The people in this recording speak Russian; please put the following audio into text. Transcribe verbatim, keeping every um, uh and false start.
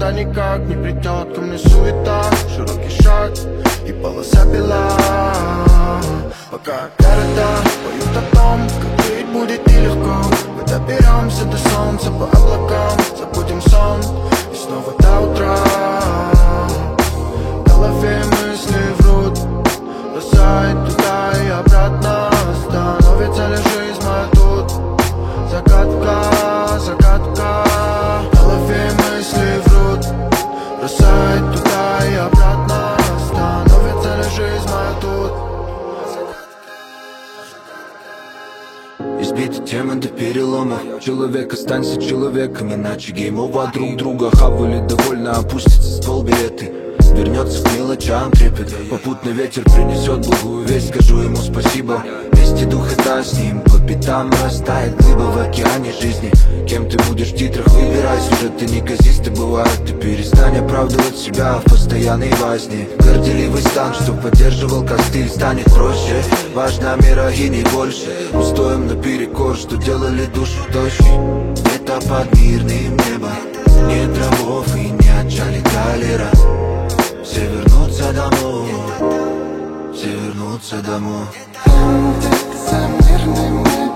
когда никак не придет ко мне суета. Широкий шаг и полоса бела. Пока города поют о том, как жить будет нелегко, мы доберемся до солнца по облакам, забудем сон и снова до утра. В голове мысли врут, бросает туда и обратно. Становится ли жизнь моя тут? Загадка, загадка. В голове мысли врут, бросает туда и обратно. Становится ли жизнь моя тут? Избиты темы до переломов. Человек, останься человеком, иначе гейм-овер. Друг друга хавали, довольно опустится ствол билеты. Вернется к мелочам трепет. Попутный ветер принесет благую весть. Скажу ему спасибо. Вести дух это с ним. По пятам растает глыба в океане жизни. Кем ты будешь в титрах, выбирай. Сюжеты неказисты бывают. Ты перестань оправдывать себя в постоянной возне. Горделивый стан, что поддерживал костыль, станет проще. Важна мера и не больше. Устоем наперекор, что делали душу тощей. Это под мирным небом. Нет травов и не отчали галера. Все вернутся домой, все вернутся домой. Там, где за мирным небом